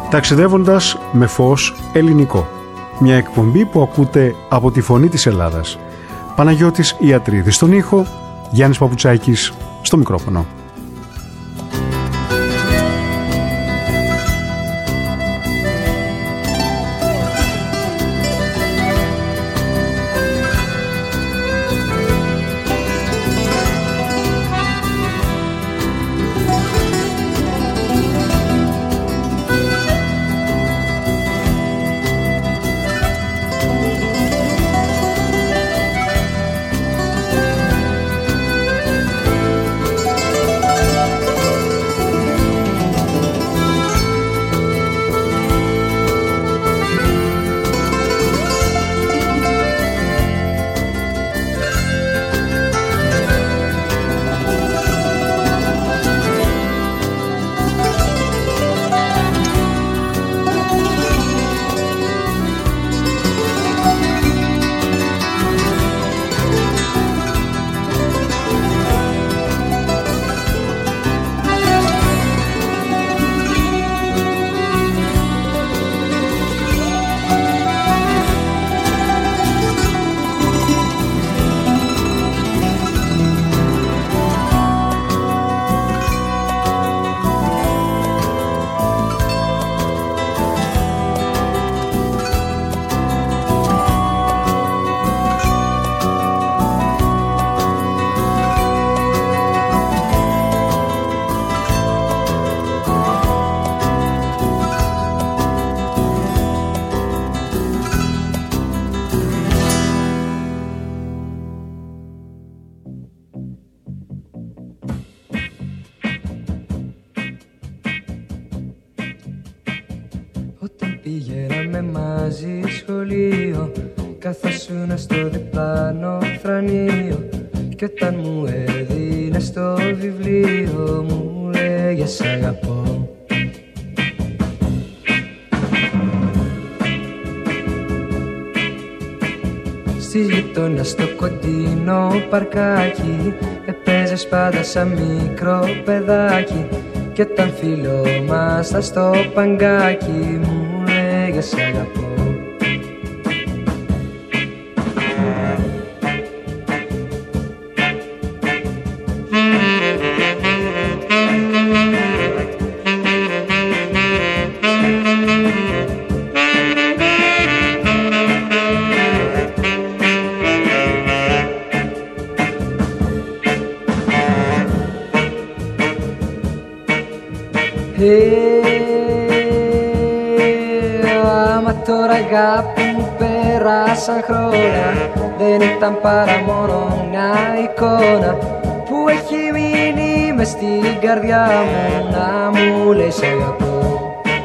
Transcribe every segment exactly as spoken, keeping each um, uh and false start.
Ταξιδεύοντας με φως ελληνικό. Μια εκπομπή που ακούτε από τη Φωνή της Ελλάδας. Παναγιώτης Ιατρίδης στον ήχο, Γιάννης Παπουτσάκης στο μικρόφωνο. Πηγαίναμε μαζί σχολείο, καθόσουνα στο διπλάνο θρανείο. Κι όταν μου έδινες το βιβλίο, μου λέγες σ' αγαπώ. Στη γειτονιά στο κοντινό παρκάκι, έπαιζες πάντα σαν μικρό παιδάκι. Κι όταν φιλόμασταν στο παγκάκι, μου λέγες σ' αγαπώ. Αγάπη μου πέρασαν χρόνια, δεν ήταν παρά μόνο μια εικόνα που έχει μείνει μες στην καρδιά μου, να μου λέει σ' αγαπώ.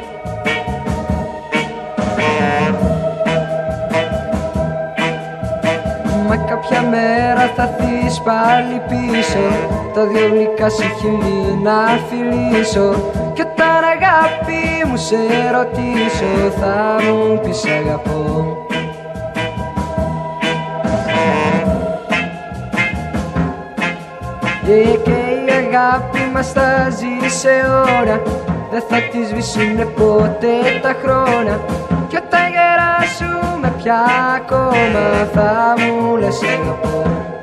Μα κάποια μέρα θα έρθεις πάλι πίσω, τα δυο γλυκά σου χείλη να φιλήσω. Κι όταν αγάπη μου σε ρωτήσω, θα μου πεις αγαπώ. Και, και η αγάπη μας θα ζει σε ώρα, δεν θα τη σβήσουνε ποτέ τα χρόνια. Κι όταν γεράσουμε πια ακόμα, θα μου λες αγαπώ.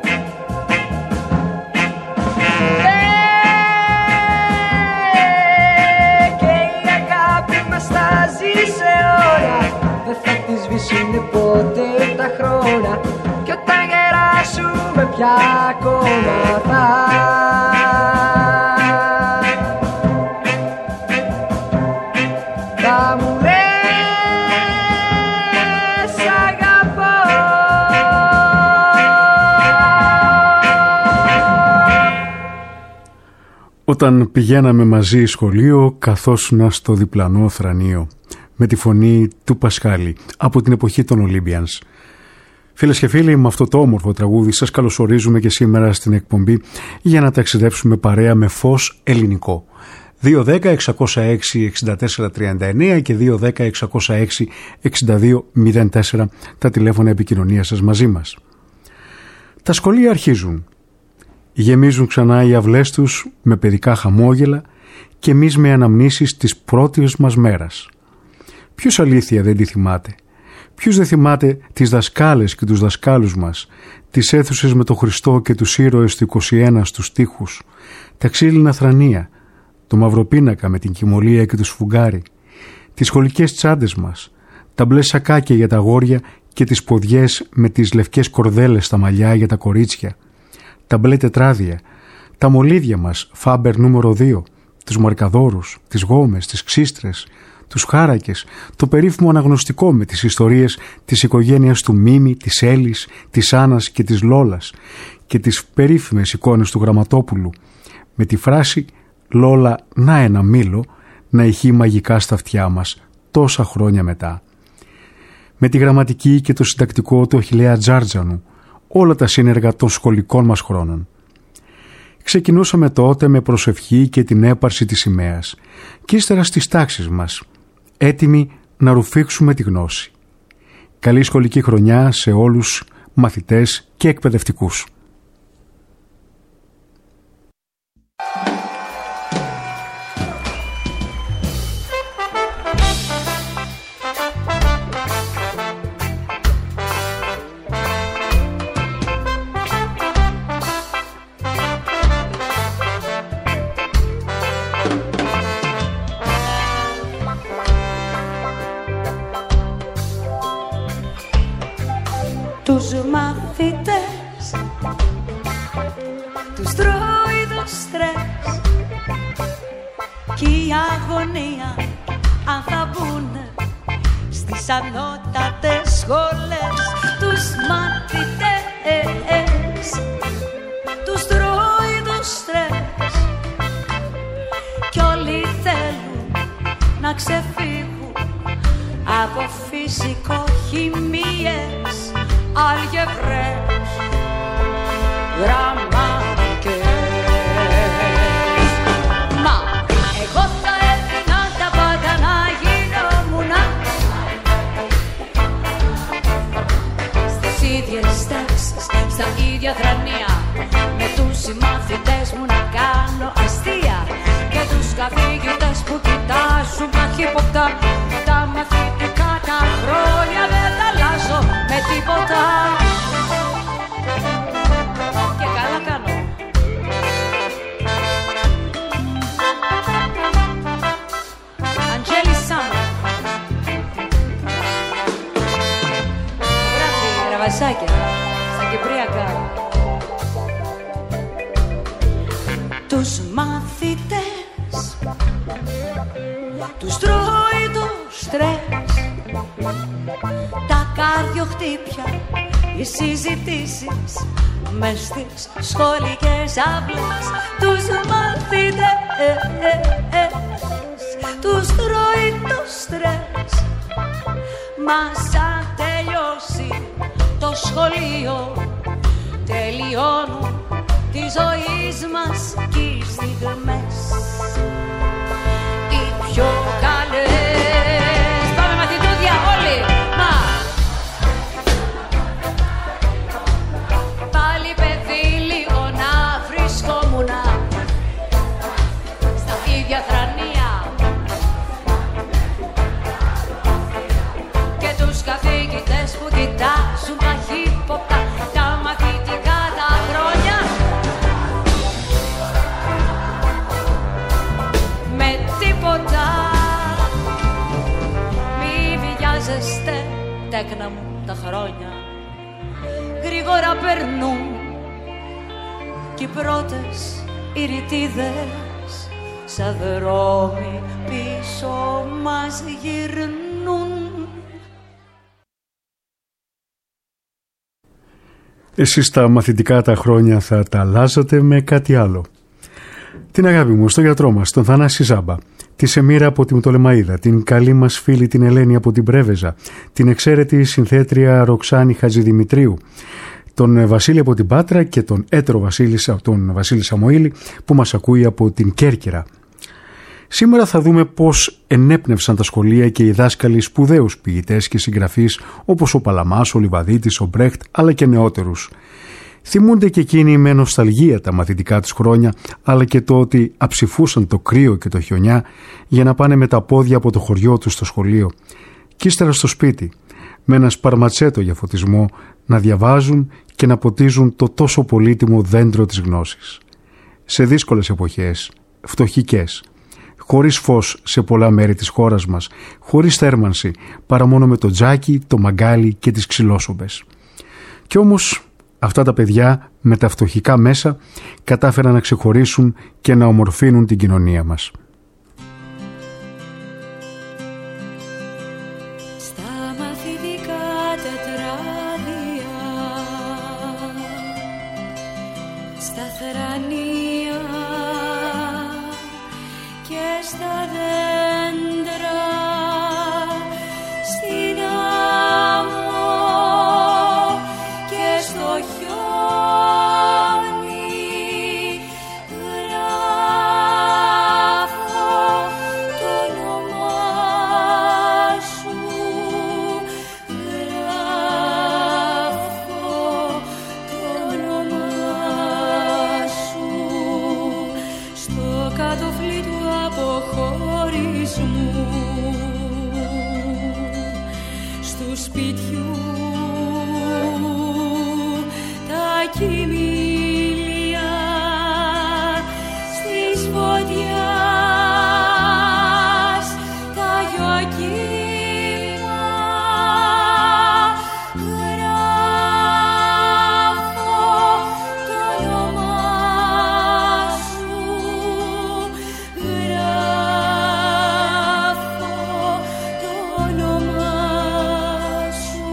Δεν θα τη σβήσουνε ποτέ τα χρόνια. Κι όταν γεράσουμε πια ακόμα, θα θα μου λες αγαπώ. Όταν πηγαίναμε μαζί σχολείο, καθόσουνα στο διπλανό θρανείο, με τη φωνή του Πασχάλη από την εποχή των Olympians. Φίλες και φίλοι, με αυτό το όμορφο τραγούδι σας καλωσορίζουμε και σήμερα στην εκπομπή για να ταξιδέψουμε παρέα με φως ελληνικό. δύο δέκα εξακόσια έξι εξήντα τέσσερα τριάντα εννέα και δύο δέκα εξακόσια έξι εξήντα δύο μηδέν τέσσερα τα τηλέφωνα επικοινωνίας σας μαζί μας. Τα σχολεία αρχίζουν. Γεμίζουν ξανά οι αυλές τους με παιδικά χαμόγελα και εμείς με αναμνήσεις της πρώτης μας μέρας. Ποιος αλήθεια δεν τη θυμάται? Ποιος δεν θυμάται τις δασκάλες και τους δασκάλους μας, τις αίθουσες με τον Χριστό και τους ήρωες του είκοσι ένα στους τοίχους, τα ξύλινα θρανία, το μαυροπίνακα με την κυμολία και το σφουγγάρι, τις σχολικές τσάντες μας, τα μπλε σακάκια για τα αγόρια και τις ποδιές με τις λευκές κορδέλες στα μαλλιά για τα κορίτσια, τα μπλε τετράδια, τα μολύδια μας Φάμπερ νούμερο δύο, τους μαρκαδόρους, τις γόμες, τις ξύστρες, τους χάρακες, το περίφημο αναγνωστικό με τις ιστορίες της οικογένειας του Μίμη, της Έλλης, της Άννας και της Λόλας και τις περίφημες εικόνες του Γραμματόπουλου με τη φράση «Λόλα, να ένα μήλο» να ηχεί μαγικά στα αυτιά μας τόσα χρόνια μετά. Με τη γραμματική και το συντακτικό του Αχιλλέα Τζάρτζανου, όλα τα σύνεργα των σχολικών μας χρόνων. Ξεκινούσαμε τότε με προσευχή και την έπαρση της σημαίας και ύστερα στις τάξεις μας, έτοιμοι να ρουφήξουμε τη γνώση. Καλή σχολική χρονιά σε όλους μαθητές και εκπαιδευτικούς. Τους μαθητές τους τρώει το στρες κι η αγωνία αν θα μπουν στις ανώτατες σχολές. Τους μαθητές τους τρώει το στρες κι όλοι θέλουν να ξεφύγουν από φυσικοχημίες, αλγευρές, γραμματικές. Μα εγώ θα έδινα τα πάντα να γινόμουνα στις ίδιες τάξεις, στα ίδια θρανία, με τους συμμαθητές μου να κάνω αστεία και τους καθηγητές που κοιτάζουν καχύποπτα τα μαθητικά τα χρόνια. Δεν τα αλλάζω με τίποτα και καλά κάνω. Αντζέλη Σάμα, γράφει ραβασάκια στα κυπριακά. Τους μαθητές τους τρώει το στρες, τα καρδιοχτύπια, οι συζητήσεις μες στις σχολικές αυλές. Τους μαθητές τους τρώει το στρες, μα σαν τελειώσει το σχολείο τελειώνουν τη ζωής μας κι οι στιγμές οι πιο καλές. Πάμε μαθητούδια όλοι, μα πάλι παιδί λίγο να βρισκόμουνα στα ίδια θρανία και τους καθηγητές που κοιτάζουν καχύποπτα τα μαθητικά τα χρόνια. Με τίποτα μη βιάζεστε τέκνα μου, τα χρόνια γρήγορα περνούν κι οι πρώτες οι ρητίδες σαν δρόμοι πίσω μας γυρνούν. Εσείς τα μαθητικά τα χρόνια θα τα αλλάζατε με κάτι άλλο. Την αγάπη μου στο γιατρό μας, τον Θανάση Ζάμπα, τη Σεμίρα από τη Μητολεμαΐδα, την καλή μας φίλη την Ελένη από την Πρέβεζα, την εξαίρετη συνθέτρια Ροξάνη Χατζηδημητρίου, τον Βασίλη από την Πάτρα και τον έτερο Βασίλη, τον Βασίλη Σαμοήλη που μας ακούει από την Κέρκυρα. Σήμερα θα δούμε πώς ενέπνευσαν τα σχολεία και οι δάσκαλοι σπουδαίους ποιητές και συγγραφείς όπως ο Παλαμάς, ο Λιβαδίτης, ο Μπρέχτ αλλά και νεότερους. Θυμούνται και εκείνοι με νοσταλγία τα μαθητικά τους χρόνια, αλλά και το ότι αψηφούσαν το κρύο και το χιονιά για να πάνε με τα πόδια από το χωριό τους στο σχολείο και ύστερα στο σπίτι, με ένα σπαρματσέτο για φωτισμό, να διαβάζουν και να ποτίζουν το τόσο πολύτιμο δέντρο της γνώσης. Σε δύσκολες εποχές, φτωχικές, χωρίς φως σε πολλά μέρη της χώρας μας, χωρίς θέρμανση, παρά μόνο με το τζάκι, το μαγκάλι και τις ξυλόσομπες. Κι όμως αυτά τα παιδιά με τα φτωχικά μέσα κατάφεραν να ξεχωρίσουν και να ομορφύνουν την κοινωνία μας. Στα μαθητικά τετράδια, στα θρανία και στα δέντρα, στην άμμο και στο χιόνι, γράφω το όνομά σου, γράφω το όνομά σου στο κατοφλί του αποχωρισμού, στου σπιτιού τα κοιμήλια, στις φωτιάς τα γιοκύμα, γράφω το όνομά σου, γράφω το όνομά σου.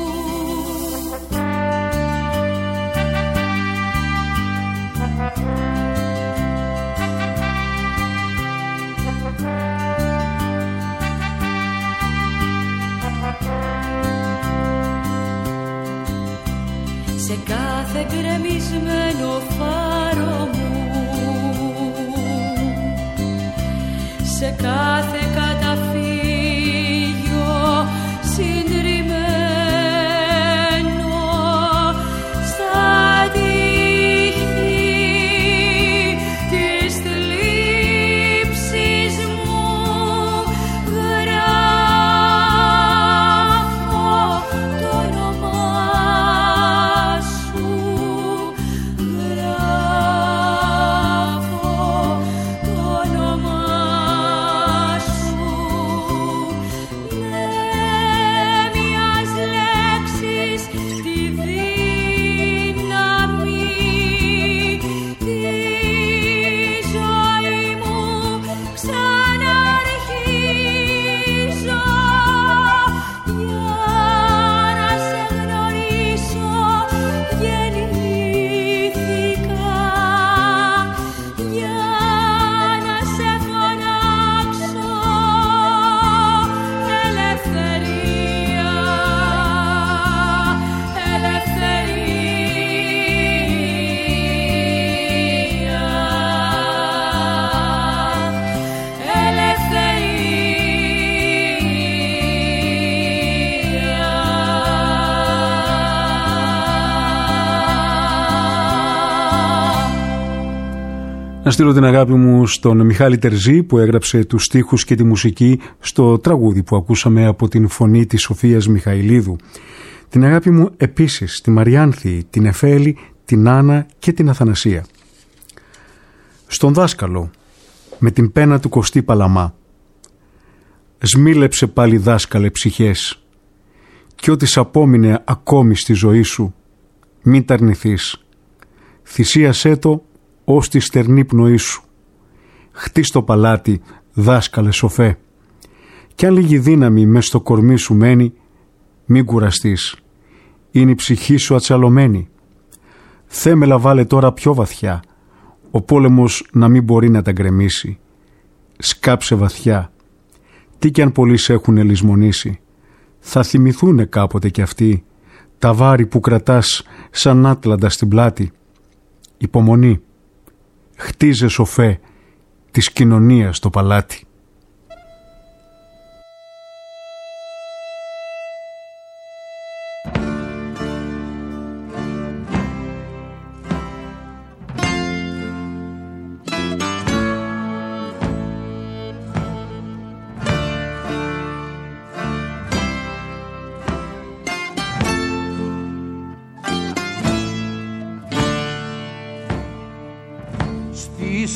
Σε κάθε γκρεμισμένο φάρο μου, σε κάθε καταφύγιο συντριμμένο, στα τείχη της θλίψης μου, γράφω το όνομά σου, γράφω το όνομά σου, με μιας λέξης τη δύναμη τη ζωή μου ξαναρχίζω, για να σε γνωρίσω γεννήθηκα, για να σε φωνάξω ελευθερία, Να στείλω την αγάπη μου στον Μιχάλη Τερζή που έγραψε τους στίχους και τη μουσική στο τραγούδι που ακούσαμε από την φωνή της Σοφίας Μιχαηλίδου. Την αγάπη μου επίσης στη Μαριάνθη, την Εφέλη, την Άννα και την Αθανασία. Στον δάσκαλο με την πένα του Κωστή Παλαμά. Σμίλεψε πάλι δάσκαλε ψυχές κι ό,τι σ' απόμεινε ακόμη στη ζωή σου μην τ' αρνηθείς. Θυσίασέ το ως τη στερνή πνοή σου. Χτίς το παλάτι, δάσκαλε σοφέ. Κι αν λίγη δύναμη μες στο κορμί σου μένει, μην κουραστείς. Είναι η ψυχή σου ατσαλωμένη. Θέμελα βάλε τώρα πιο βαθιά, ο πόλεμος να μην μπορεί να τα γκρεμίσει. Σκάψε βαθιά. Τι κι αν πολλοί σε έχουν λησμονήσει, θα θυμηθούνε κάποτε κι αυτοί τα βάρη που κρατάς σαν άτλαντα στην πλάτη. Υπομονή. Χτίζε σοφέ της κοινωνίας το παλάτι.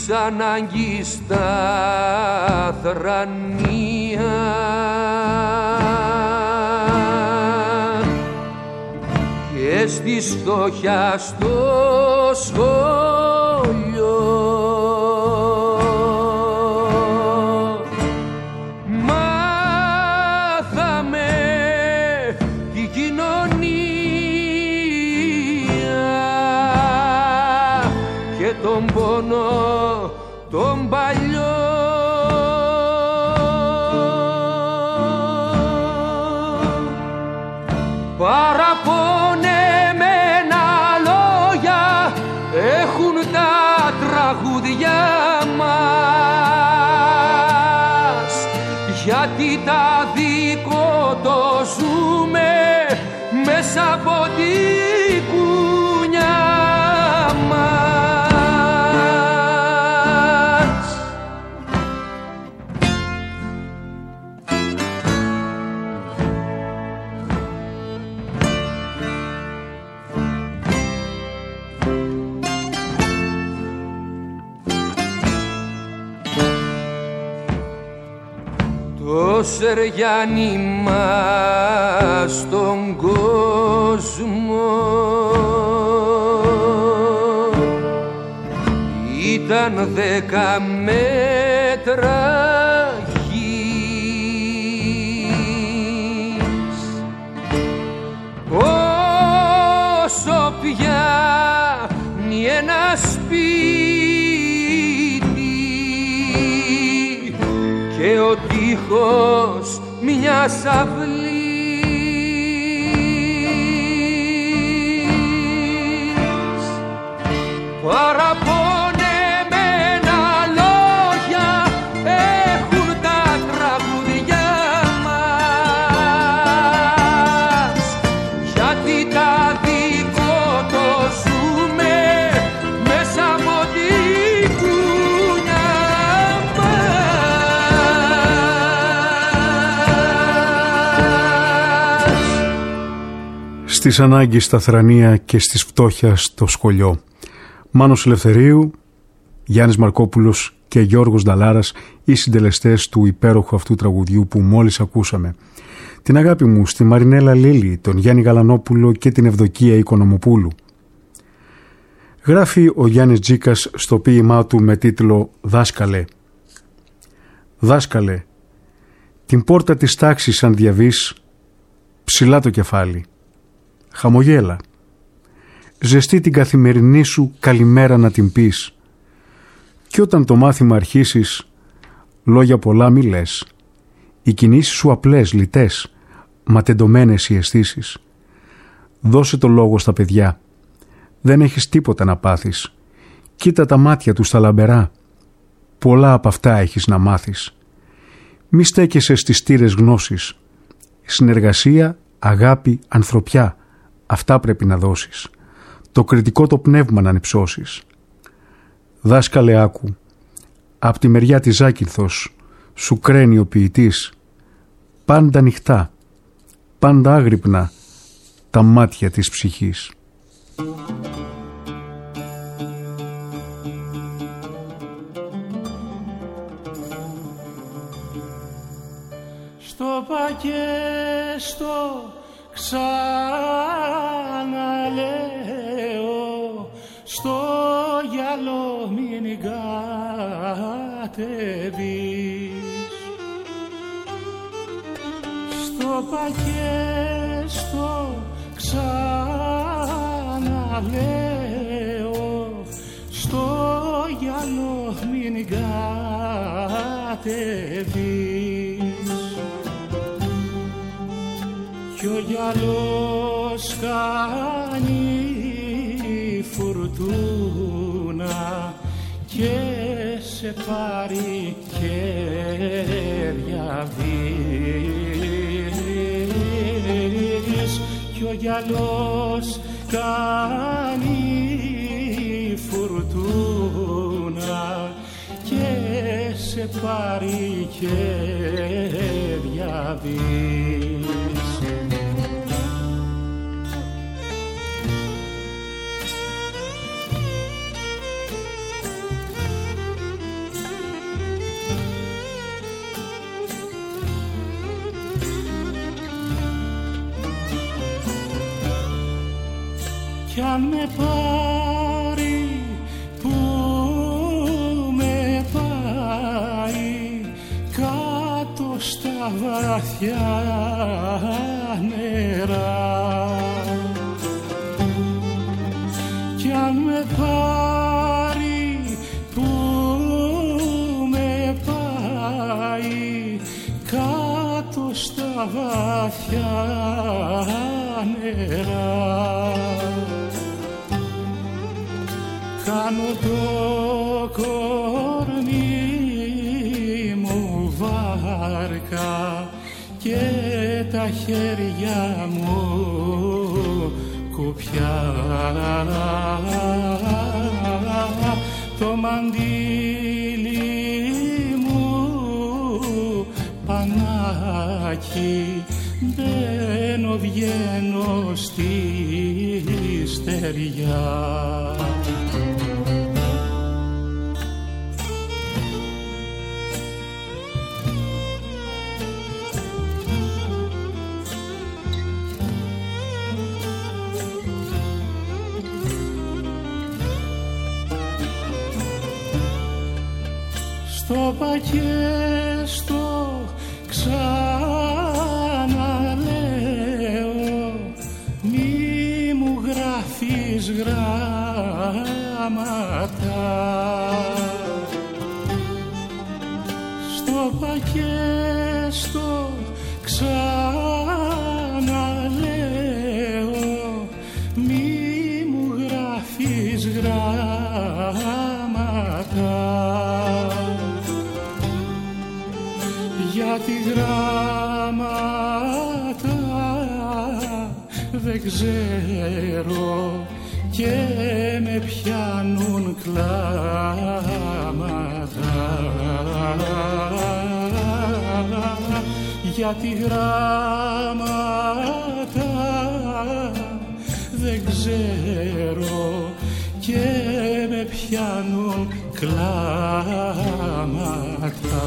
της ανάγκης τα θρανία και στη φτώχεια στο σχολείο μάθαμε την κοινωνία και τον πόνο τον παλιό. Παραπονεμένα λόγια έχουν τα τραγούδια μας, γιατί τα δικό το ζούμε μέσα από τη κουνιά μας. Το Σεριάνι μας στον κόσμο ήταν δέκα μέτρα γης. Όσο πιάνει ένα σπίτι και ο τείχος μιας αυλής, παραπονεμένα λόγια έχουν τα τραγούδια μας, γιατί τα δικό το ζούμε μέσα από την κουνιά μας. Στις ανάγκες στα θρανία και στις φτώχεια στο σχολείο. Μάνος Ελευθερίου, Γιάννης Μαρκόπουλος και Γιώργος Νταλάρας, οι συντελεστές του υπέροχου αυτού τραγουδιού που μόλις ακούσαμε. Την αγάπη μου στη Μαρινέλα Λίλη, τον Γιάννη Γαλανόπουλο και την Ευδοκία Οικονομοπούλου. Γράφει ο Γιάννης Τζίκας στο ποίημά του με τίτλο «Δάσκαλε». «Δάσκαλε, την πόρτα της τάξης αν διαβείς, ψηλά το κεφάλι. Χαμογέλα. Ζεστή την καθημερινή σου καλημέρα να την πεις. Κι όταν το μάθημα αρχίσεις, λόγια πολλά μη λες. Οι κινήσεις σου απλές, λιτές, μα τεντωμένες οι αισθήσεις. Δώσε το λόγο στα παιδιά. Δεν έχεις τίποτα να πάθεις. Κοίτα τα μάτια του στα λαμπερά. Πολλά από αυτά έχεις να μάθεις. Μη στέκεσαι στις στήρες γνώσης. Συνεργασία, αγάπη, ανθρωπιά. Αυτά πρέπει να δώσεις. Το κριτικό το πνεύμα να ανυψώσεις. Δάσκαλε άκου. Απ' τη μεριά της Ζάκυνθος σου κραίνει ο ποιητής. Πάντα ανοιχτά, πάντα άγρυπνα τα μάτια της ψυχής. Στο πακέστο ξαναλέω, στο γυαλό μην κατεβείς. Στο πακέστο ξαναλέω, στο γυαλό μην κατεβείς. Κι ο γυαλός κάνει φουρτούνα και σε πάρει και διαβείς. Κι ο γυαλός κάνει φουρτούνα και σε πάρει και διαβείς. κι αν με πάρει που με πάει κάτω στα βαθιά νερά, κι αν με πάρει που με πάει κάτω στα βαθιά νερά, κάνω το κορμί μου βάρκα και τα χέρια μου κουπιά, το μαντίλι μου πανάκι, μπαίνω βγαίνω στη στεριά. Στο πακέστο ξαναλέω, μη μου γράφεις γράμματα. Στο πακέστο ξαναλέω, μη μου γράφεις γράμματα. Γιατί γράμματα δεν ξέρω και με πιάνουν κλάματα. Γιατί γράμματα δεν ξέρω και με πιάνουν κλάματα.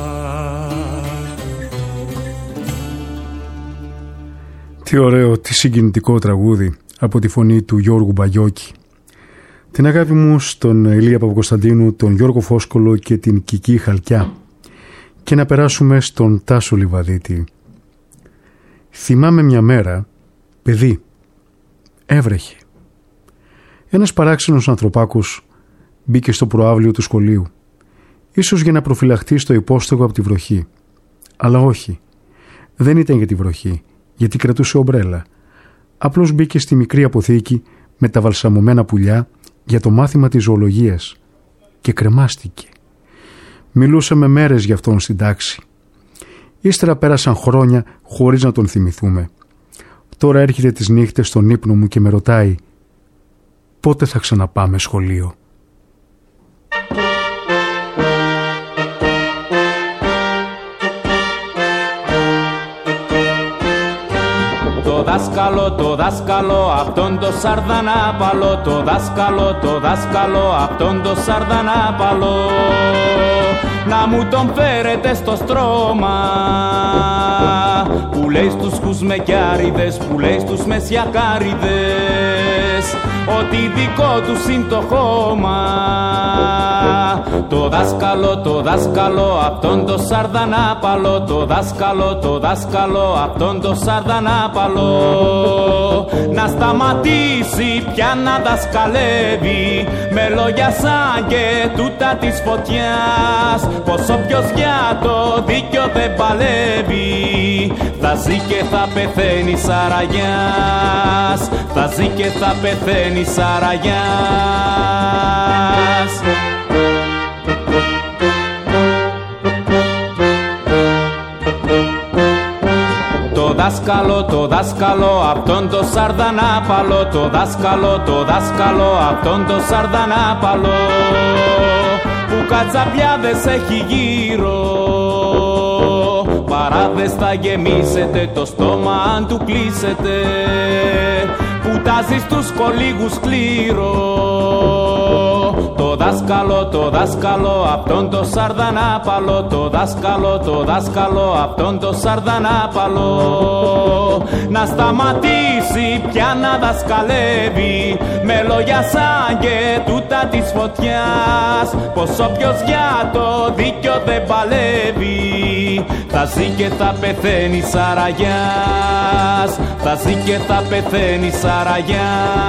Τι ωραίο, τι συγκινητικό τραγούδι από τη φωνή του Γιώργου Μπαγιώκη. Την αγάπη μου στον Ηλία Παπακοσταντίνου, τον Γιώργο Φόσκολο και την Κική Χαλκιά. Και να περάσουμε στον Τάσο Λιβαδίτη. Θυμάμαι μια μέρα, παιδί, έβρεχε. Ένας παράξενος ανθρωπάκος μπήκε στο προαύλιο του σχολείου, ίσως για να προφυλαχτεί στο υπόστεγο από τη βροχή. Αλλά όχι, δεν ήταν για τη βροχή, γιατί κρατούσε ομπρέλα. Απλώς μπήκε στη μικρή αποθήκη με τα βαλσαμωμένα πουλιά για το μάθημα της ζωολογίας και κρεμάστηκε. Μιλούσαμε μέρες για αυτόν στην τάξη. Ύστερα πέρασαν χρόνια χωρίς να τον θυμηθούμε. Τώρα έρχεται τις νύχτες στον ύπνο μου και με ρωτάει πότε θα ξαναπάμε σχολείο. Το δάσκαλο, το δάσκαλο, αυτόν το σαρδανάπαλο, το δάσκαλο, το δάσκαλο, αυτόν το σαρδανάπαλο, να μου τον φέρετε στο στρώμα, που λέει στους κουσμεκιάριδες, που λέει στους μεσιακάριδες, ότι δικό τους είναι το χώμα. Το δάσκαλο, το δάσκαλο, αυτόν το σαρδανάπαλο, το δάσκαλο, το δάσκαλο, αυτόν το σαρδανάπαλο, να σταματήσει πια να δασκαλεύει με λόγια σαν και τούτα της φωτιάς, πως όποιος για το δίκιο δεν παλεύει θα ζει και θα πεθαίνει σαραγιάς, θα ζει και θα πεθαίνει σαραγιάς. Το δάσκαλο, το δάσκαλο, αυτόν το σαρδανάπαλο, το δάσκαλο, το δάσκαλο, αυτόν το σαρδανάπαλο, που κατσαπιάδες έχει γύρω, παράδες θα γεμίσετε το στόμα αν του κλείσετε, που τάζει στους κολύγους κλήρο. Το το δάσκαλο, το δάσκαλο, αυτόν το σαρδανάπαλο, το δάσκαλο, το δάσκαλο, αυτόν το σαρδανάπαλο. Να σταματήσει πια να δασκαλεύει με λόγια σαν και τούτα της φωτιάς, πως όποιος για το δίκιο δεν παλεύει θα ζει και θα πεθαίνει σαραγιάς, θα ζει και θα πεθαίνει σαραγιάς.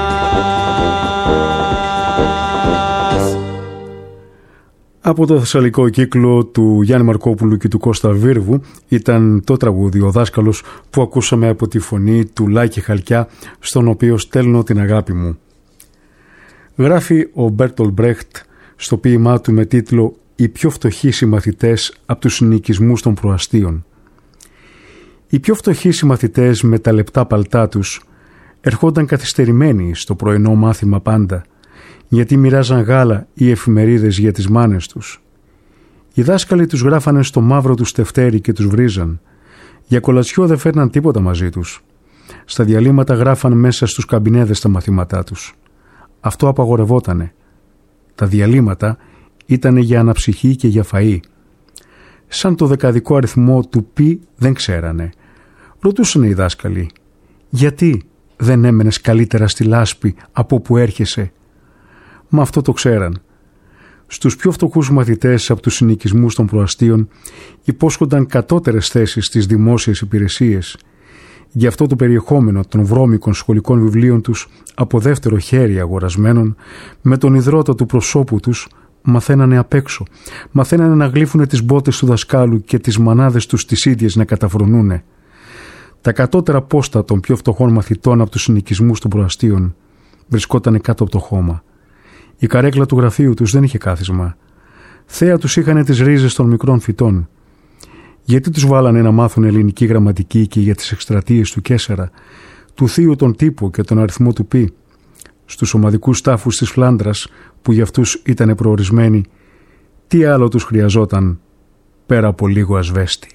Από το θεσσαλικό κύκλο του Γιάννη Μαρκόπουλου και του Κώστα Βίρβου ήταν το τραγούδι «Ο δάσκαλος» που ακούσαμε από τη φωνή του Λάκη Χαλκιά, στον οποίο στέλνω την αγάπη μου. Γράφει ο Μπέρτολτ Μπρέχτ στο ποίημά του με τίτλο «Οι πιο φτωχοί συμμαθητές από τους συνοικισμούς των προαστίων». Οι πιο φτωχοί συμμαθητές με τα λεπτά παλτά τους ερχόταν καθυστερημένοι στο πρωινό μάθημα πάντα, γιατί μοιράζαν γάλα ή εφημερίδες για τις μάνες τους. Οι δάσκαλοι τους γράφανε στο μαύρο του τευτέρι και τους βρίζαν. Για κολατσιό δεν φέρναν τίποτα μαζί τους. Στα διαλύματα γράφαν μέσα στους καμπινέδες τα μαθήματά τους. Αυτό απαγορευότανε. Τα διαλύματα ήτανε για αναψυχή και για φαΐ. Σαν το δεκαδικό αριθμό του πι δεν ξέρανε. Ρωτούσαν οι δάσκαλοι, γιατί δεν έμενες καλύτερα στη λάσπη από που έρχεσαι? Μα αυτό το ξέραν. Στους πιο φτωχούς μαθητές από τους συνοικισμούς των προαστίων υπόσχονταν κατώτερες θέσεις στις δημόσιες υπηρεσίες. Γι' αυτό το περιεχόμενο των βρώμικων σχολικών βιβλίων τους από δεύτερο χέρι αγορασμένων, με τον ιδρώτα του προσώπου τους, μαθαίνανε απ' έξω. Μαθαίνανε να γλύφουνε τις μπότες του δασκάλου και τις μανάδες τους τις ίδιες να καταφρονούνε. Τα κατώτερα πόστα των πιο φτωχών μαθητών από τους συνοικισμούς των προαστίων βρισκότανε κάτω από το χώμα. Η καρέκλα του γραφείου τους δεν είχε κάθισμα. Θέα τους είχαν τις ρίζες των μικρών φυτών. Γιατί τους βάλανε να μάθουν ελληνική γραμματική και για τις εκστρατείες του Κέσσερα, του θείου τον τύπο και τον αριθμό του πι? Στους ομαδικούς τάφους της Φλάνδρας που για αυτούς ήτανε προορισμένοι, τι άλλο τους χρειαζόταν πέρα από λίγο ασβέστη?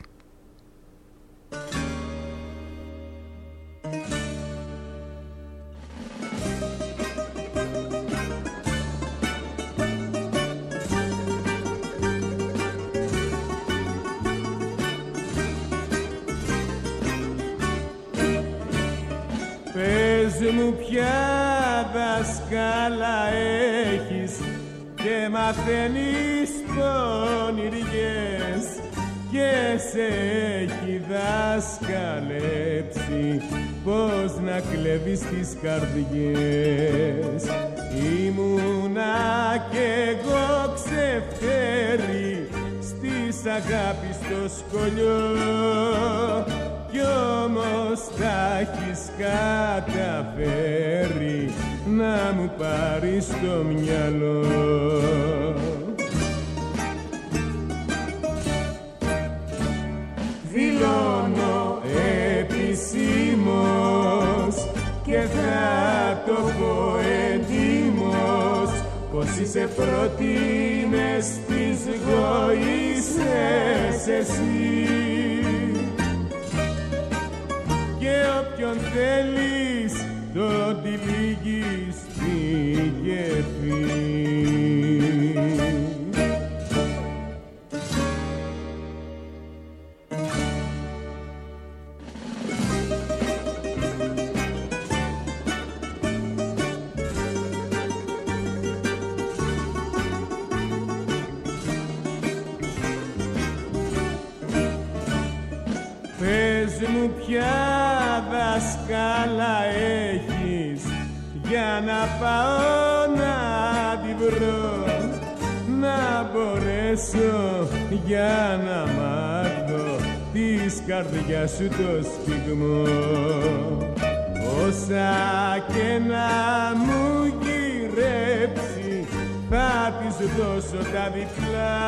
μου ποια δασκάλα έχεις και μαθαίνεις πονηριές και σε έχει δασκαλέψει πως να κλέβεις τις καρδιές. Ήμουνα κι εγώ ξεφτέρι στις αγάπης το σκολιό κι όμως τα έχεις καταφέρει να μου πάρεις το μυαλό. Δηλώνω επισήμως και θα το πω εντύμως πως είσαι πρώτη μες στις γοήσες εσύ και όποιον θέλεις τον τυλίγεις στη γεφή. Πες μου ποια δασκάλα έχεις για να πάω να τη βρω, να μπορέσω για να μάθω της καρδιάς σου το σφιγμό. Όσα και να μου γυρέψει θα της δώσω τα διπλά,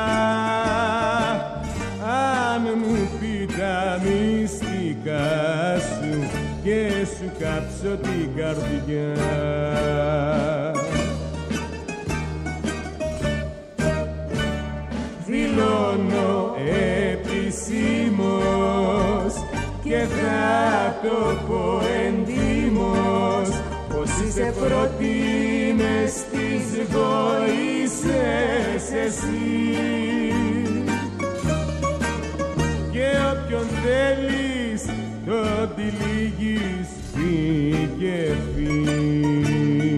αν μου πει τα μυστικά σου και σου κάψω την καρδιά. Δηλώνω επισήμως και θα το πω εντύμως πως είσαι πρώτη μες τις γοήσες εσύ και όποιον θέλεις το τυλίγεις φύγε φύγε.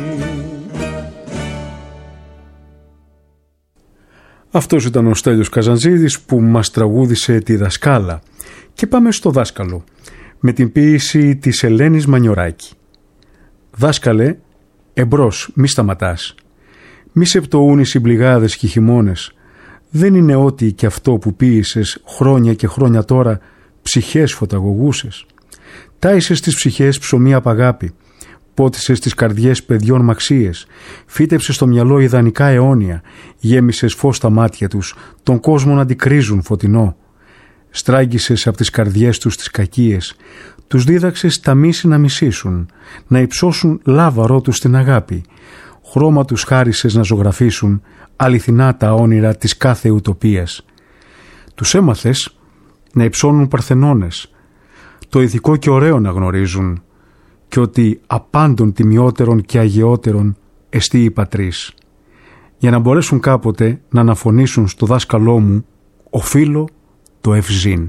Αυτός ήταν ο Στέλιος Καζαντζίδης που μας τραγούδισε τη Δασκάλα. Και πάμε στο δάσκαλο με την ποίηση της Ελένης Μανιωράκη. Δάσκαλε, εμπρός, μη σταματάς. Μη σε πτωούν οι συμπληγάδες και οι χειμώνες. Δεν είναι ότι και αυτό που ποίησες χρόνια και χρόνια τώρα ψυχές φωταγωγούσες. Τάισες τις ψυχές ψωμί απ' αγάπη. Πότισες τις καρδιές παιδιών μαξίες. Φύτεψες στο μυαλό ιδανικά αιώνια. Γέμισες φως στα μάτια τους, τον κόσμο να αντικρίζουν φωτεινό. Στράγγισες από τις καρδιές τους τις κακίες. Τους δίδαξες τα μίση να μισήσουν, να υψώσουν λάβαρό τους στην αγάπη. Χρώμα τους χάρισες να ζωγραφίσουν αληθινά τα όνειρα της κάθε ουτοπίας. Τους έμαθες να υψώνουν παρθενώνες, το ηθικό και ωραίο να γνωρίζουν και ότι απάντων τιμιότερων και αγιότερων εστί η πατρίς. Για να μπορέσουν κάποτε να αναφωνήσουν στο δάσκαλό μου, οφείλω το ευζήν.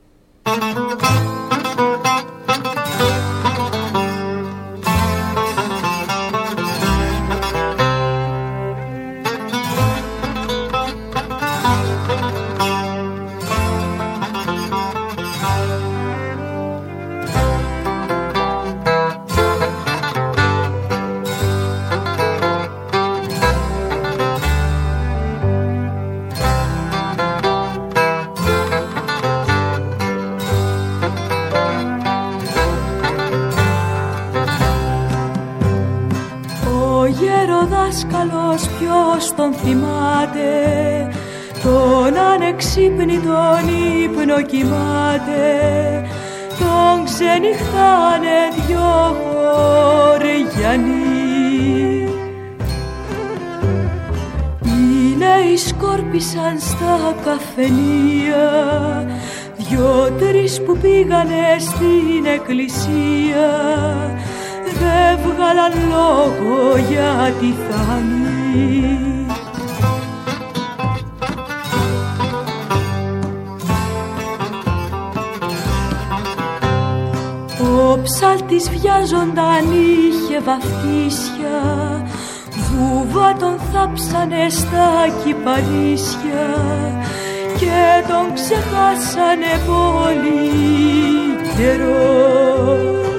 Τον θυμάται, τον ανεξύπνητον ύπνο κοιμάται, τον ξενυχτάνε δυο χωριανοί. Οι νέοι σκόρπισαν στα καφενεία, δυο-τρεις που πήγανε στην εκκλησία, δεν βγάλαν λόγο γιατί θα είναι. Ο ψάλτης βιάζονταν είχε βαφτίσια, βούβα τον θάψανε στα κυπαρίσια και τον ξεχάσανε πολύ καιρό.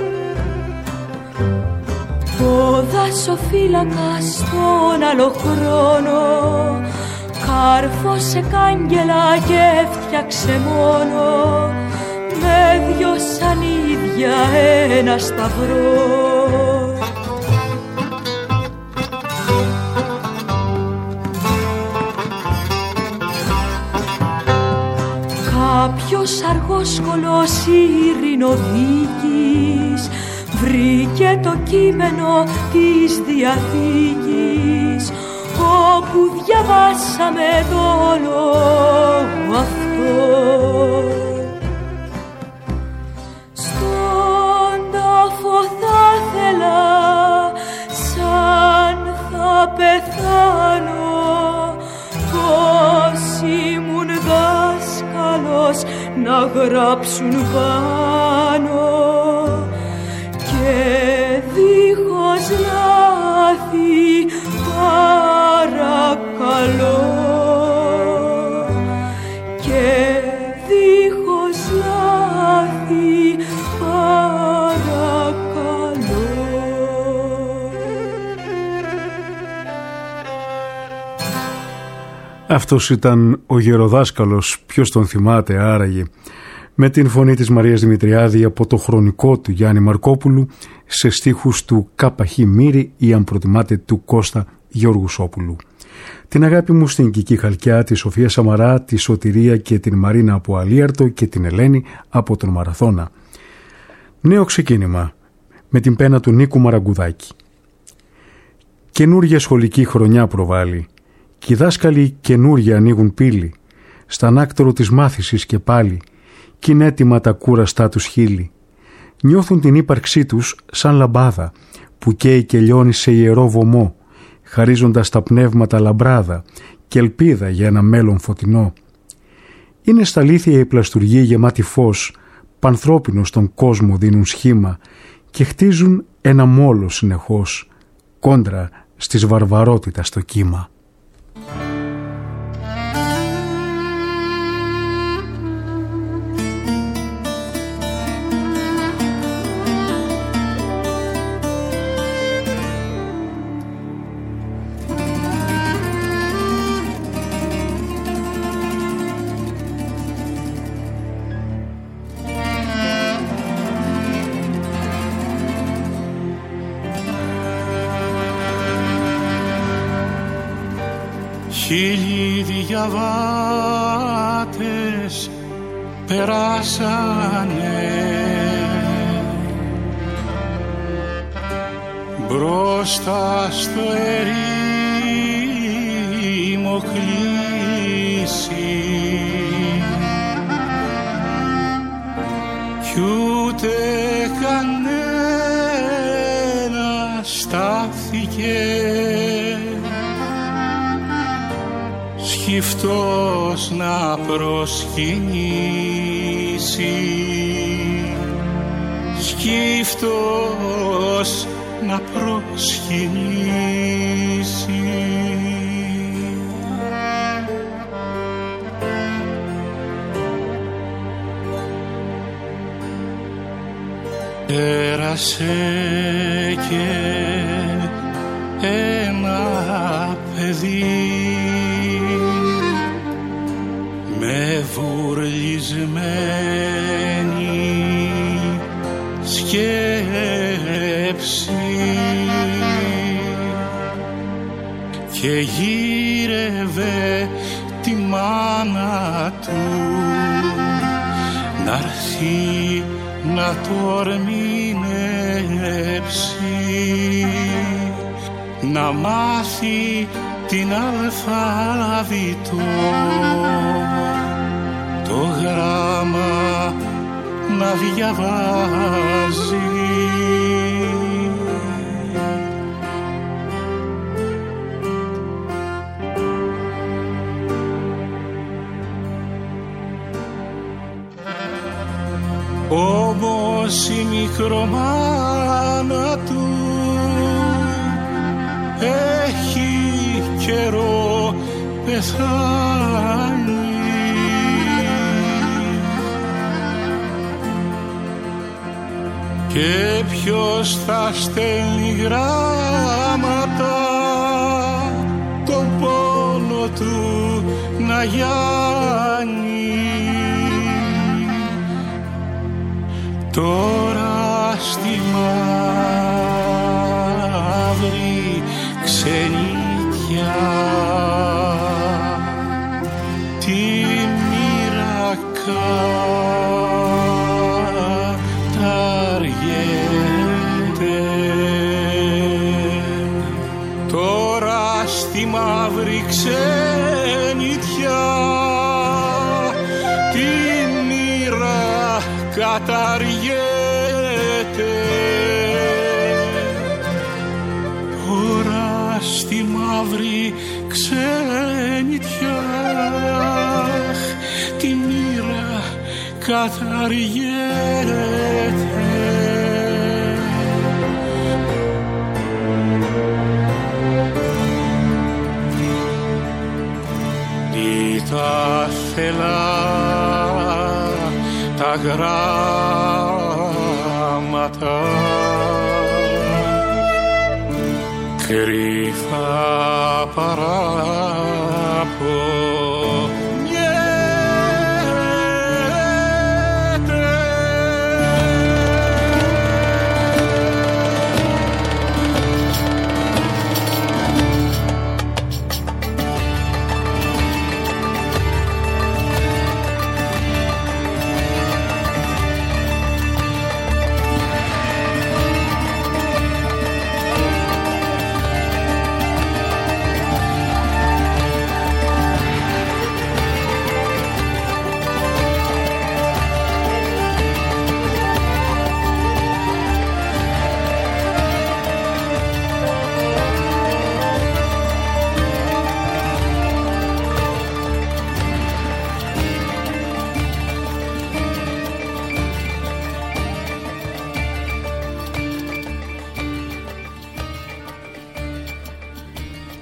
Ο δασοφύλακας τον άλλο χρόνο κάρφωσε κάγκελα και έφτιαξε μόνο με δυο σανίδια ένα σταυρό. Κάποιος αργόσχολος ειρηνοδίκης βρήκε το κείμενο της Διαθήκης, όπου διαβάσαμε το λόγο αυτό. Στον τάφο θα θέλα σαν θα πεθάνω, πως ήμουν δάσκαλος να γράψουν πάνω και δίχως λάθη παρακαλώ, και δίχως λάθη παρακαλώ. Αυτός ήταν ο γεροδάσκαλος, ποιος τον θυμάται άραγε, με την φωνή της Μαρίας Δημητριάδη από το χρονικό του Γιάννη Μαρκόπουλου σε στίχους του Κάπαχη Μύρη ή αν προτιμάτε του Κώστα Γεωργουσόπουλου. Την αγάπη μου στην Κική Χαλκιά, τη Σοφία Σαμαρά, τη Σωτηρία και την Μαρίνα από Αλίαρτο και την Ελένη από τον Μαραθώνα. Νέο ξεκίνημα με την πένα του Νίκου Μαραγκουδάκη. Καινούργια σχολική χρονιά προβάλλει κι οι δάσκαλοι καινούργια ανοίγουν πύλη στα άκτορο της μάθησης και πάλι κι είναι έτοιμα τα κούραστά τους χείλη. Νιώθουν την ύπαρξή τους σαν λαμπάδα που καίει και λιώνει σε ιερό βωμό χαρίζοντας τα πνεύματα λαμπράδα και ελπίδα για ένα μέλλον φωτεινό. Είναι στα αλήθεια οι πλαστουργοί γεμάτοι φως, πανθρώπινο στον κόσμο δίνουν σχήμα και χτίζουν ένα μόλο συνεχώς, κόντρα στις βαρβαρότητα στο κύμα. Χίλιοι διαβάτες περάσανε μπροστά στο ερήμο κλείσει κι ούτε κανένα στάθηκε σκυφτός να προσκυνήσει, σκυφτός να προσκυνήσει. Πέρασε και ένα παιδί με βουρλισμένη σκέψη και γύρευε τη μάνα του να'ρθεί να το ερμηνεύσει, να μάθει την αλφάβητο, το γράμμα να διαβάζει. Όμως η μικρομάνα του έχει καιρό πεθάνει και ποιος θα στέλνει γράμματα τον πόνο του να γιάνει. Τώρα στη μαύρη ξενιτιά τη μοίρα καταργέται. Τώρα στη μαύρη ξενιτιά τη μοίρα καταργέται. Τώρα στη μαύρη ξενιτιά τη μοίρα καταργέται. Τι τα θέλα τα γράμματα κρύφα παράπονιέται.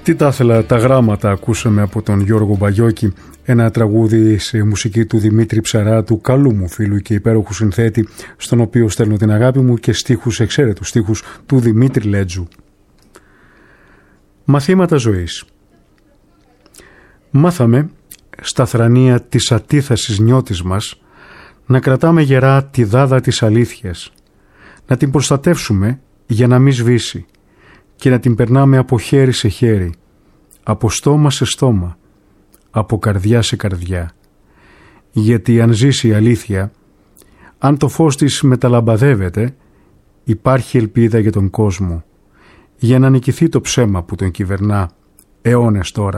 Τι τα ήθελα, τα γράμματα ακούσαμε από τον Γιώργο Μπαγιώκη, ένα τραγούδι σε μουσική του Δημήτρη Ψαρά, του καλού μου φίλου και υπέροχου συνθέτη, στον οποίο στέλνω την αγάπη μου, και στίχους, εξαίρετους στίχους του Δημήτρη Λέτζου. Μαθήματα ζωής. Μάθαμε στα θρανία της ατίθασης νιώτης μας να κρατάμε γερά τη δάδα της αλήθειας, να την προστατεύσουμε για να μην σβήσει και να την περνάμε από χέρι σε χέρι, από στόμα σε στόμα, από καρδιά σε καρδιά. Γιατί αν ζήσει η αλήθεια, αν το φως της μεταλαμπαδεύεται, υπάρχει ελπίδα για τον κόσμο, για να νικηθεί το ψέμα που τον κυβερνά αιώνες τώρα.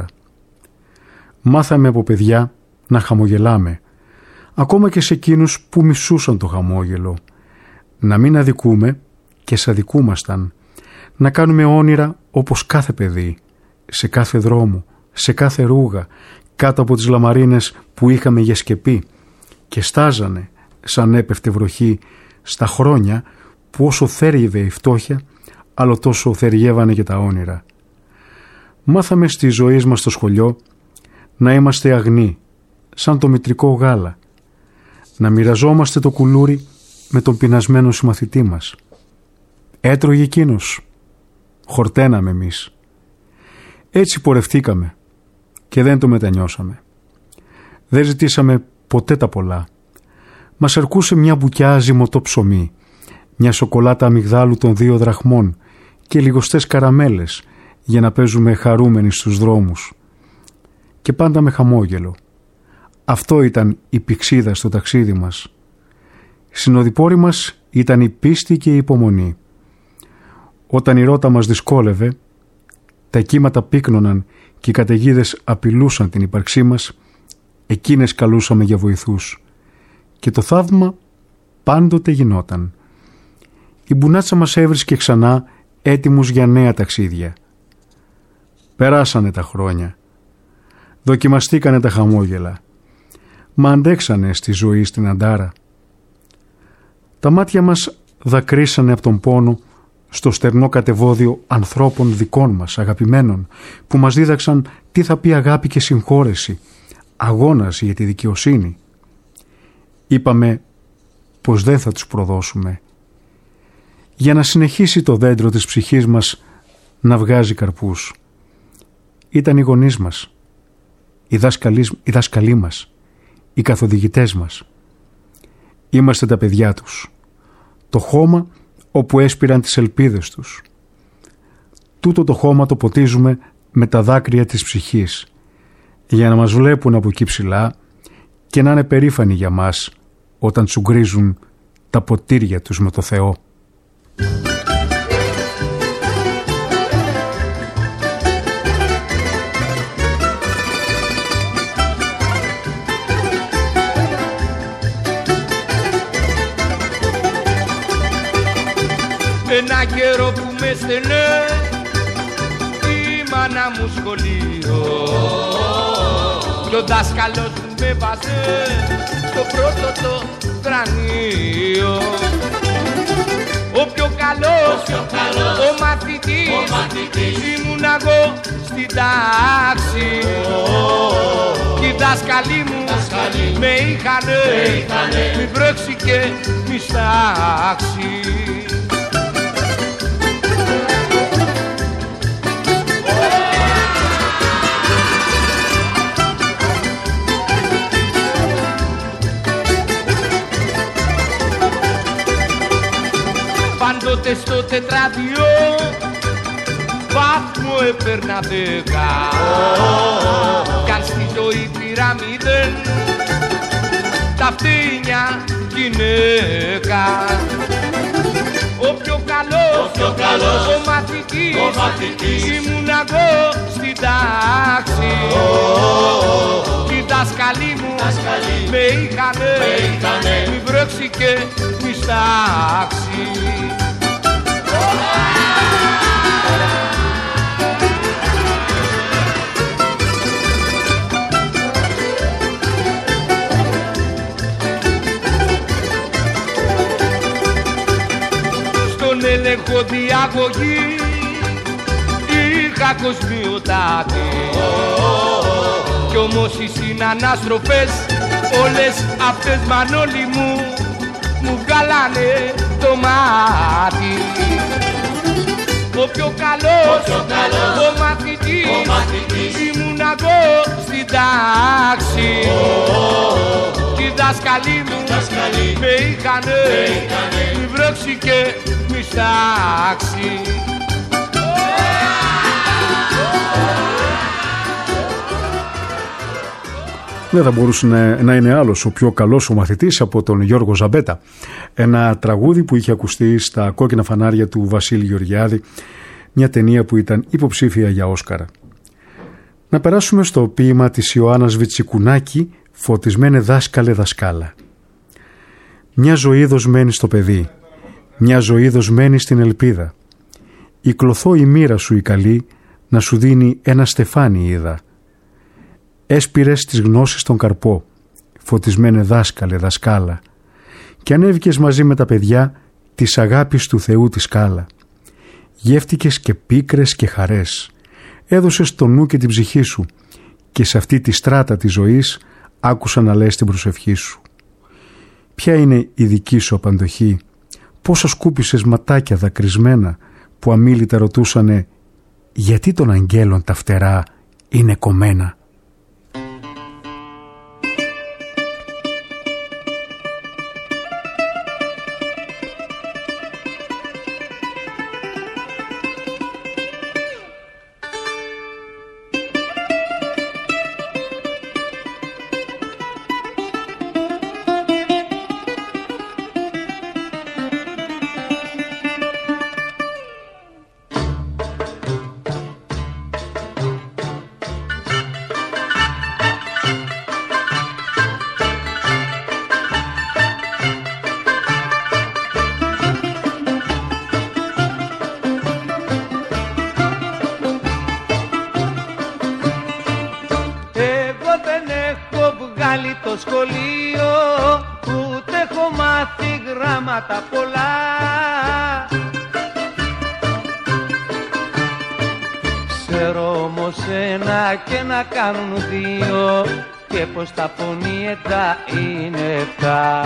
Μάθαμε από παιδιά να χαμογελάμε, ακόμα και σε εκείνους που μισούσαν το χαμόγελο, να μην αδικούμε και σαδικούμασταν, να κάνουμε όνειρα όπως κάθε παιδί, σε κάθε δρόμο, σε κάθε ρούγα, κάτω από τις λαμαρίνες που είχαμε για σκεπή, και στάζανε σαν έπεφτε βροχή στα χρόνια που όσο θέριευε η φτώχεια, άλλο τόσο θεριεύανε και τα όνειρα. Μάθαμε στη ζωή μας στο σχολείο να είμαστε αγνοί, σαν το μητρικό γάλα, να μοιραζόμαστε το κουλούρι με τον πεινασμένο συμμαθητή μας. Έτρωγε εκείνος, χορταίναμε εμείς. Έτσι πορευτήκαμε και δεν το μετανιώσαμε. Δεν ζητήσαμε ποτέ τα πολλά. Μας αρκούσε μια μπουκιά ζυμωτό ψωμί, μια σοκολάτα αμυγδάλου των δύο δραχμών και λιγοστές καραμέλες για να παίζουμε χαρούμενοι στους δρόμους. Και πάντα με χαμόγελο. Αυτό ήταν η πηξίδα στο ταξίδι μας. Συνοδοιπόροι μας ήταν η πίστη και η υπομονή. Όταν η ρότα μας δυσκόλευε, τα κύματα πύκνωναν και οι καταιγίδες απειλούσαν την ύπαρξή μας, εκείνες καλούσαμε για βοηθούς. Και το θαύμα πάντοτε γινόταν. Η μπουνάτσα μας έβρισκε ξανά έτοιμους για νέα ταξίδια. Περάσανε τα χρόνια. Δοκιμαστήκανε τα χαμόγελα. Μα αντέξανε στη ζωή στην Αντάρα. Τα μάτια μας δακρύσανε από τον πόνο στο στερνό κατεβόδιο ανθρώπων δικών μας, αγαπημένων, που μας δίδαξαν τι θα πει αγάπη και συγχώρεση, αγώνας για τη δικαιοσύνη. Είπαμε πως δεν θα τους προδώσουμε, για να συνεχίσει το δέντρο της ψυχής μας να βγάζει καρπούς. Ήταν οι γονείς μας, οι δάσκαλοι, οι δάσκαλοι μας, οι καθοδηγητές μας. Είμαστε τα παιδιά τους, το χώμα όπου έσπηραν τις ελπίδες τους. Τούτο το χώμα το ποτίζουμε με τα δάκρυα της ψυχής, για να μας βλέπουν από εκεί ψηλά και να είναι περήφανοι για μας όταν τσουγκρίζουν τα ποτήρια τους με το Θεό. Ένα καιρό που με στενέ η μάνα μου σχολείο, κι ο δάσκαλος μου με βάζε στο πρώτο το κρανίο. Ο πιο καλός, ο, καλός, ο μαθητής, ο μαθητής ήμουν εγώ στην τάξη. Κι οι δάσκαλοι μου με είχανε, μη βρέξει και μη στάξει. Πάντοτε στο τετράδιο βάθμο έπαιρνα δέκα, κι αν στη ζωή πήρα μηδέν, τα φτύνια γυναίκα. Ο πιο καλός, ο, πιο καλός, ο μαθητής, ο μαθητής ήμουν εγώ στην τάξη. Κι οι δάσκαλοι μου με είχανε, μη βρέξει και μη στάξει. Στον έλεγχο διαγωγή είχα κοσμιωτάτη. Κι όμως οι συνανάστροφες όλες αυτές Μανώλη μου μου βγάλανε το μάτι. Ο πιο καλός, ο, καλός, ο μαθητής, ο μαθητής ήμουν εγώ στην τάξη. Κι οι δάσκαλοι μου με είχανε μη βρέξει και μη στάξει. Δεν θα μπορούσε να, να είναι άλλος ο πιο καλός ο μαθητής από τον Γιώργο Ζαμπέτα. Ένα τραγούδι που είχε ακουστεί στα κόκκινα φανάρια του Βασίλη Γεωργιάδη, μια ταινία που ήταν υποψήφια για Όσκαρα. Να περάσουμε στο ποίημα της Ιωάννας Βιτσικουνάκη, «Φωτισμένε δάσκαλε δασκάλα». Μια ζωή δοσμένη στο παιδί, μια ζωή δοσμένη στην ελπίδα. Η κλωθώ η μοίρα σου η καλή, να σου δίνει ένα στεφάνι είδα. Έσπηρες τις γνώσεις στον καρπό, φωτισμένε δάσκαλε δασκάλα, και ανέβηκες μαζί με τα παιδιά της αγάπης του Θεού τη σκάλα. Γεύτηκες και πίκρες και χαρές, έδωσες το νου και την ψυχή σου, και σε αυτή τη στράτα της ζωής άκουσα να λες την προσευχή σου. Ποια είναι η δική σου απαντοχή, πόσα σκούπισες ματάκια δακρυσμένα, που αμίλητα ρωτούσανε γιατί των αγγέλων τα φτερά είναι κομμένα. Τα πονιέτα είναι εφτά.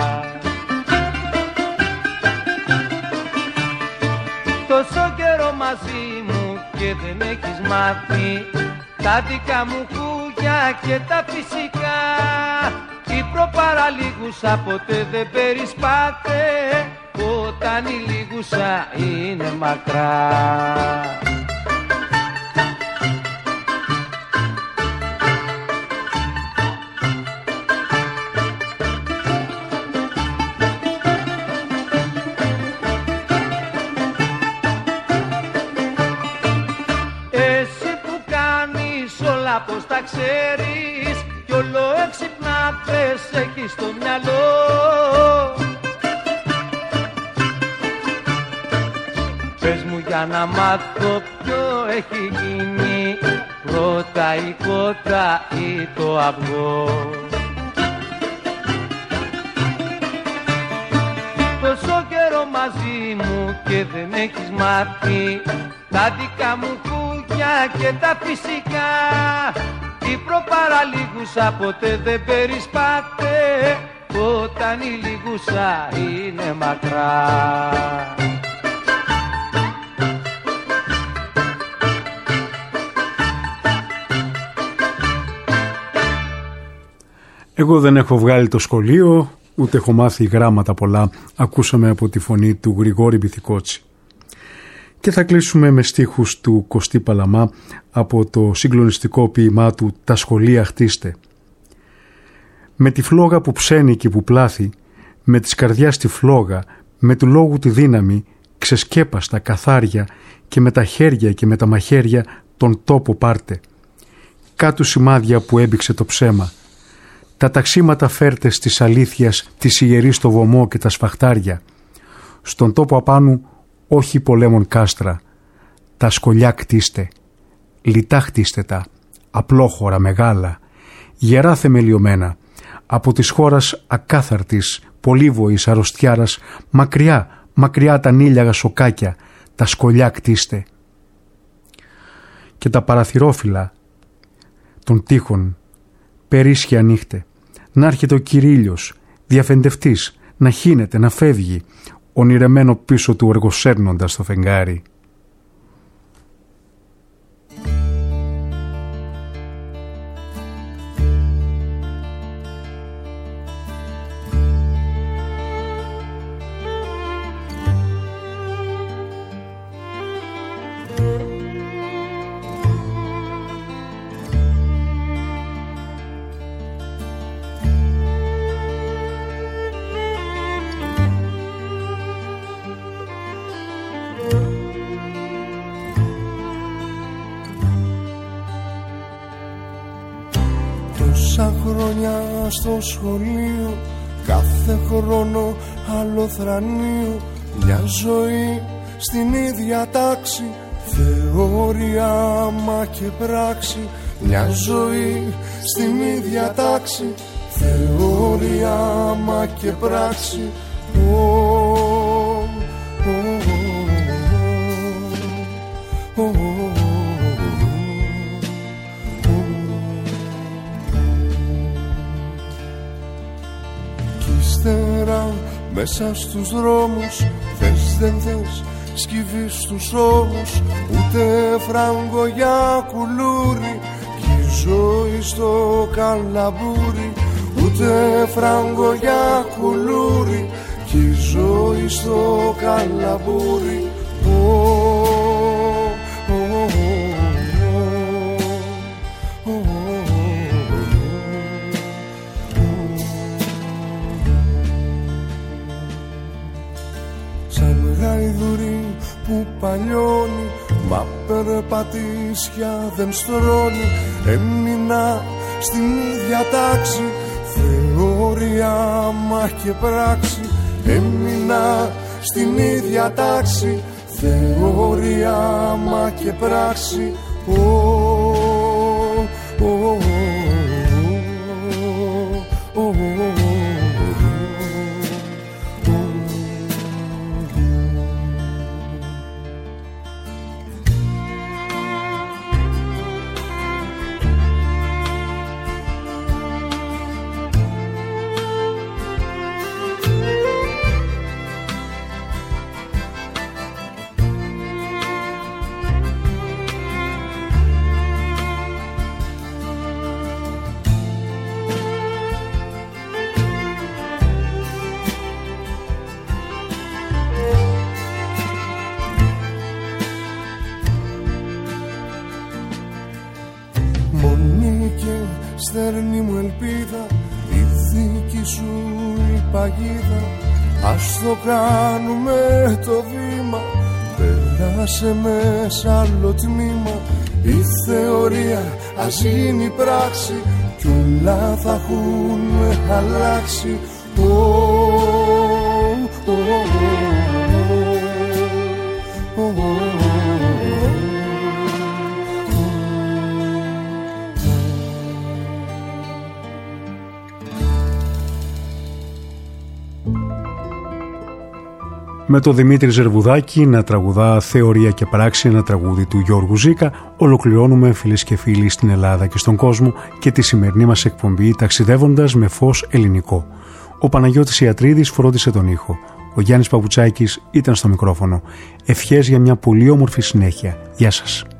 Τόσο καιρό μαζί μου και δεν έχεις μάθει τα δικά μου χούγια και τα φυσικά. Η προπαραλίγουσα ποτέ δεν περισπάται, όταν η λίγουσα είναι μακρά. Πώς τα ξέρεις κι όλο έξυπνατες έχεις στο μυαλό. Πες μου για να μάθω ποιο έχει γίνει, πρώτα η κότα ή το αυγό. Τόσο καιρό μαζί μου και δεν έχεις μάθει τα δικά μου κούκια και τα φυσικά. Η προπαραλίγουσα ποτέ δεν περισπάται, όταν η λίγουσα είναι μακρά. Εγώ δεν έχω βγάλει το σχολείο, ούτε έχω μάθει γράμματα πολλά, ακούσαμε από τη φωνή του Γρηγόρη Μπιθικότσι. Και θα κλείσουμε με στίχους του Κωστή Παλαμά από το συγκλονιστικό ποίημά του «Τα σχολεία χτίστε». Με τη φλόγα που ψένει και που πλάθει, με της καρδιάς τη φλόγα, με του λόγου τη δύναμη, ξεσκέπαστα καθάρια και με τα χέρια και με τα μαχαίρια τον τόπο πάρτε. Κάτω σημάδια που έμπηξε το ψέμα. Τα ταξίματα φέρτε της αλήθειας, της ιερής στο βωμό και τα σφαχτάρια. Στον τόπο απάνου όχι πολέμων κάστρα, τα σκολιά κτίστε, λιτά χτίστε τα, απλόχωρα μεγάλα, γερά θεμελιωμένα, από της χώρας ακάθαρτης, πολύβοης αρρωστιάρας, μακριά, μακριά τα νύλιαγα σοκάκια, τα σκολιά κτίστε. και τα παραθυρόφυλλα των τείχων περίσσια νύχτε, να έρχεται ο Κυρίλιος διαφεντευτής, να χύνεται, να φεύγει, ονειρεμένο πίσω του εργοσέρνοντας το φεγγάρι. Τόσα χρόνια στο σχολείο, κάθε χρόνο άλλο θρανείο, μια ζωή στην ίδια τάξη, θεωρία μα και πράξη. Μια ζωή στην ίδια τάξη, θεωρία μα και πράξη. Oh, oh, oh, oh, oh. Μέσα στους δρόμους, θες δεν θες, σκυβί στους ώμους, ούτε φράγκο για κουλούρι, κι η ζωή στο καλαμπούρι. Ούτε φράγκο για κουλούρι, κι η ζωή στο καλαμπούρι. Που παλιώνει, μα περπατήσια δεν στρώνει. Έμεινα στην ίδια τάξη, θεωρία μα και πράξη. Έμεινα στην ίδια τάξη, θεωρία μα και πράξη. Oh, oh, oh, oh, oh, oh. Στέρνη μου ελπίδα, η δική σου η παγίδα. Ας το κάνουμε το βήμα, περάσε με σ' άλλο τμήμα. Η θεωρία ας γίνει πράξη, κι όλα θα έχουν αλλάξει. Oh, oh, oh, oh, oh, oh. Με το Δημήτρη Ζερβουδάκη να τραγουδά «Θεωρία και πράξη», ένα τραγούδι του Γιώργου Ζήκα, ολοκληρώνουμε, φίλες και φίλοι, στην Ελλάδα και στον κόσμο και τη σημερινή μας εκπομπή ταξιδεύοντας με φως ελληνικό. Ο Παναγιώτης Ιατρίδης φρόντισε τον ήχο. Ο Γιάννης Παπουτσάκης ήταν στο μικρόφωνο. Ευχές για μια πολύ όμορφη συνέχεια. Γεια σας.